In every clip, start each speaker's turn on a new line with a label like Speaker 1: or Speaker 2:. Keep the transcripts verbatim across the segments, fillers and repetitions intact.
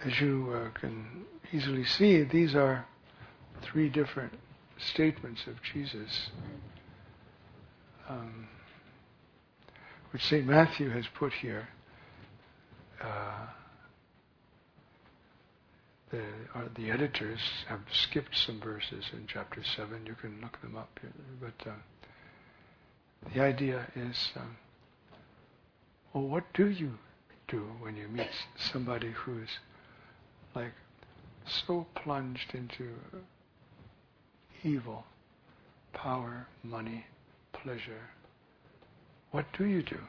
Speaker 1: as you uh, can easily see, these are three different statements of Jesus, um, which Saint Matthew has put here. Uh, the, uh, the editors have skipped some verses in chapter seven. You can look them up here. But uh, the idea is, um, well, what do you do when you meet somebody who's like so plunged into evil, power, money, pleasure? What do you do?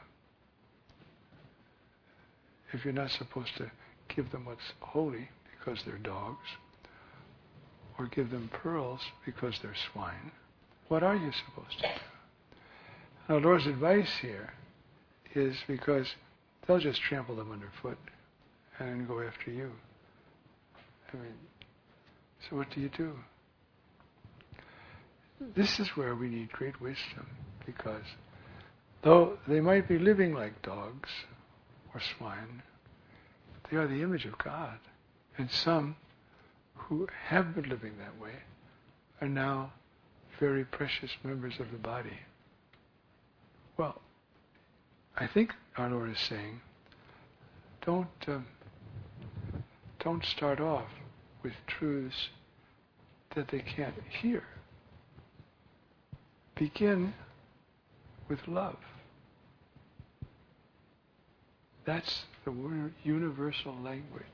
Speaker 1: If you're not supposed to give them what's holy because they're dogs, or give them pearls because they're swine, what are you supposed to do? Our Lord's advice here is because they'll just trample them underfoot and go after you. I mean, so what do you do? This is where we need great wisdom, because though they might be living like dogs or swine, they are the image of God. And some who have been living that way are now very precious members of the body. Well, I think our Lord is saying, don't um, don't start off with truths that they can't hear. Begin with love. That's the word, universal language.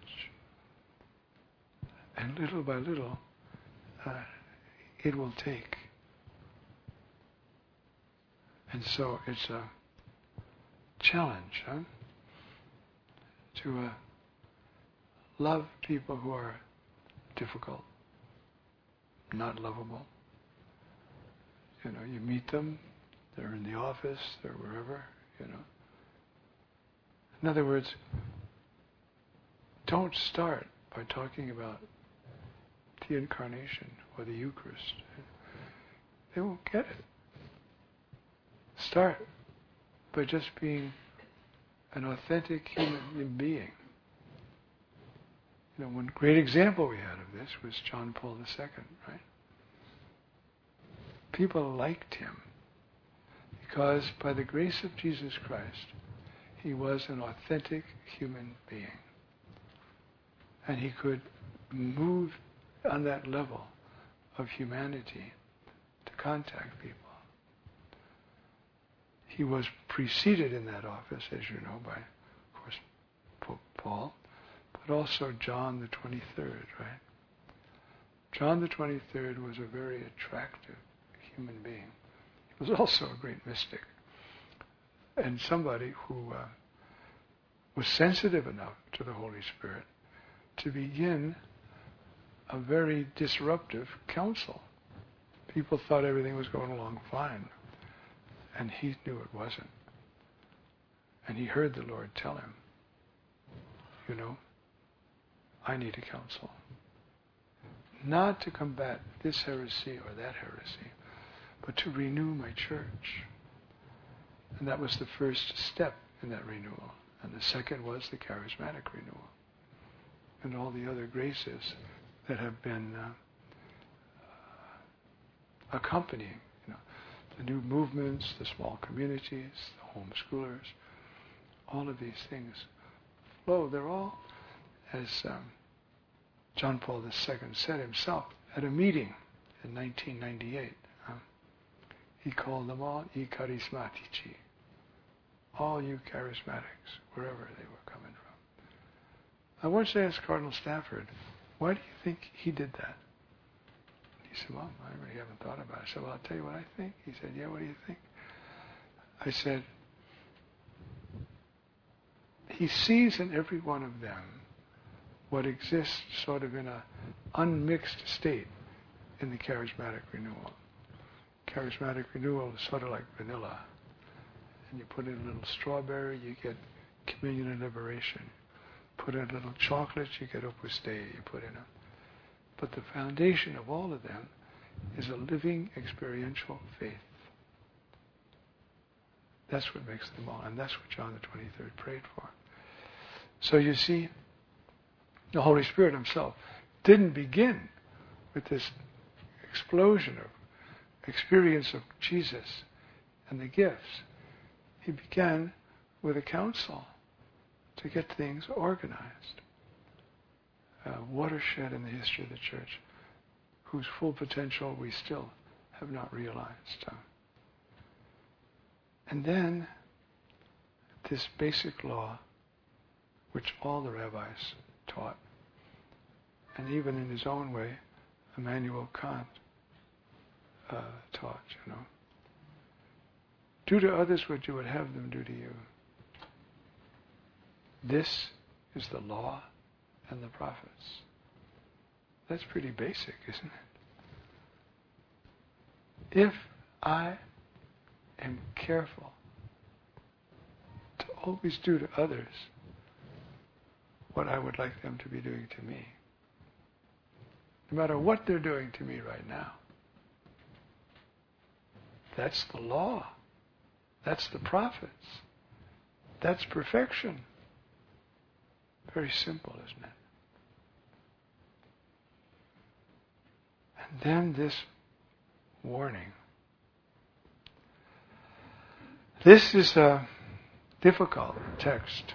Speaker 1: And little by little, uh, it will take. And so it's a challenge, huh? To uh, love people who are difficult, not lovable. You know, you meet them, they're in the office, they're wherever, you know. In other words, don't start by talking about the Incarnation or the Eucharist. They won't get it. Start by just being an authentic human being. You know, one great example we had of this was John Paul the Second, right? People liked him because by the grace of Jesus Christ, he was an authentic human being. And he could move on that level of humanity to contact people. He was preceded in that office, as you know, by, of course, Pope Paul, but also John the twenty-third, right? John the twenty-third was a very attractive human being. He was also a great mystic, and somebody who uh, was sensitive enough to the Holy Spirit to begin a very disruptive council. People thought everything was going along fine, and he knew it wasn't. And he heard the Lord tell him, you know, I need a council. Not to combat this heresy or that heresy, but to renew my church. And that was the first step in that renewal. And the second was the charismatic renewal. And all the other graces that have been uh, uh, accompanying, you know, the new movements, the small communities, the homeschoolers, all of these things flow. They're all, as um, John Paul the Second said himself at a meeting in nineteen ninety-eight, uh, he called them all I charismatici, all you charismatics, wherever they were coming from. I once asked Cardinal Stafford, why do you think he did that? He said, well, I really haven't thought about it. I said, well, I'll tell you what I think. He said, yeah, what do you think? I said, he sees in every one of them what exists sort of in an unmixed state in the charismatic renewal. Charismatic renewal is sort of like vanilla. And you put in a little strawberry, you get communion and liberation. Put in a little chocolate, you get Opus Dei. You put in a... But the foundation of all of them is a living experiential faith. That's what makes them all. And that's what John the twenty-third prayed for. So you see, The Holy Spirit himself didn't begin with this explosion of experience of Jesus and the gifts. He began with a council to get things organized. A watershed in the history of the church whose full potential we still have not realized. And then this basic law, which all the rabbis taught, and even in his own way, Immanuel Kant uh, taught, you know. Do to others what you would have them do to you. This is the law and the prophets. That's pretty basic, isn't it? If I am careful to always do to others what I would like them to be doing to me, no matter what they're doing to me right now, that's the law. That's the prophets. That's perfection. Very simple, isn't it? And then this warning. This is a difficult text.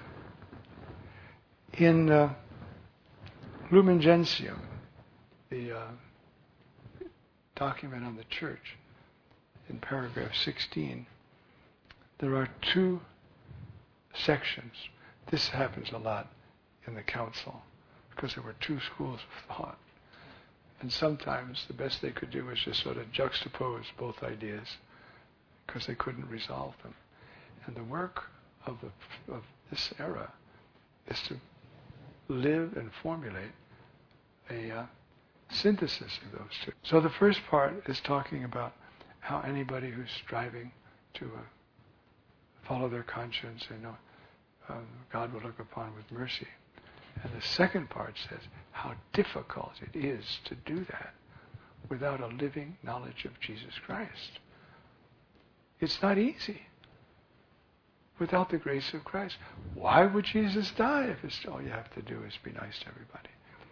Speaker 1: In uh, Lumen Gentium, the uh, document on the church, in paragraph sixteen, there are two sections. This happens a lot in the council because there were two schools of thought. And sometimes the best they could do was just sort of juxtapose both ideas because they couldn't resolve them. And the work of, the, of this era is to live and formulate a uh, synthesis of those two. So the first part is talking about how anybody who's striving to uh, follow their conscience and know uh, God will look upon with mercy. And the second part says how difficult it is to do that without a living knowledge of Jesus Christ. It's not easy without the grace of Christ. Why would Jesus die if it's all you have to do is be nice to everybody?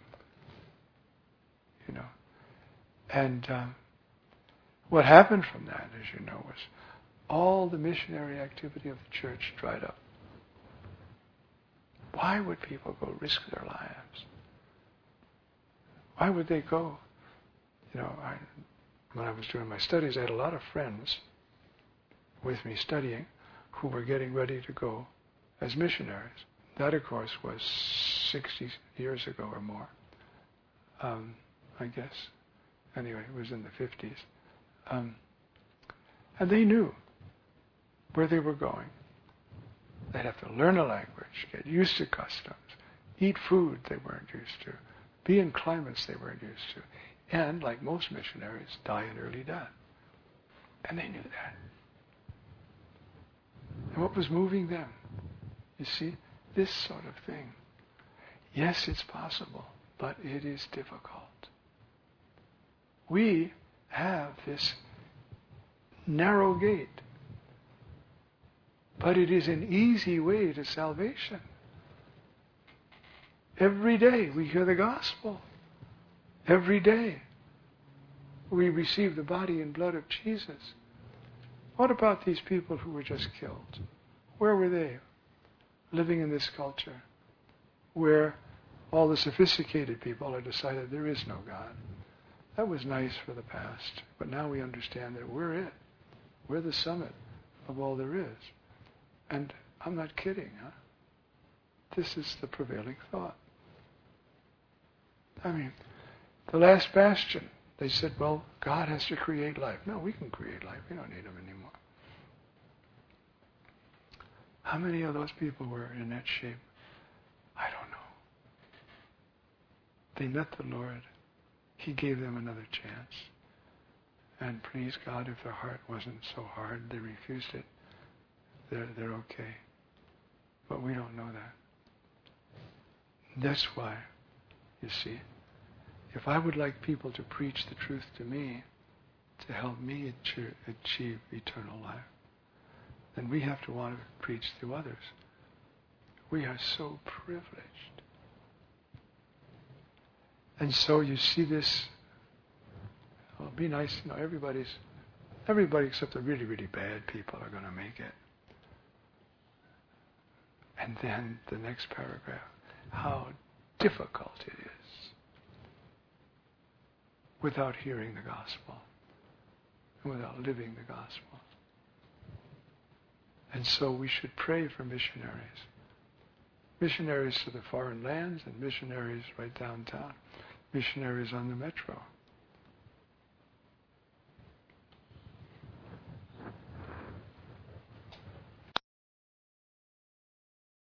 Speaker 1: You know. And um, what happened from that, as you know, was all the missionary activity of the church dried up. Why would people go risk their lives? Why would they go? You know, I, when I was doing my studies, I had a lot of friends with me studying who were getting ready to go as missionaries. That, of course, was sixty years ago or more, um, I guess. Anyway, it was in the fifties. Um, and they knew where they were going. They'd have to learn a language, get used to customs, eat food they weren't used to, be in climates they weren't used to, and, like most missionaries, die an early death. And they knew that. And what was moving them? You see, this sort of thing. Yes, it's possible, but it is difficult. We have this narrow gate, but it is an easy way to salvation. Every day we hear the gospel. Every day we receive the body and blood of Jesus. What about these people who were just killed? Where were they? Living in this culture where all the sophisticated people have decided there is no God. That was nice for the past, but now we understand that we're it. We're the summit of all there is. And I'm not kidding, huh? This is the prevailing thought. I mean, the last bastion, they said, well, God has to create life. No, we can create life. We don't need him anymore. How many of those people were in that shape? I don't know. They met the Lord. He gave them another chance. And praise God, if their heart wasn't so hard, they refused it. They're, they're okay. But we don't know that. That's why, you see, if I would like people to preach the truth to me, to help me achieve eternal life, then we have to want to preach to others. We are so privileged And so you see this, well, be nice, you know, everybody's, everybody except the really, really bad people are going to make it. And then the next paragraph, how difficult it is without hearing the gospel and without living the gospel. And so we should pray for missionaries. Missionaries to the foreign lands and missionaries right downtown. Missionaries on the metro.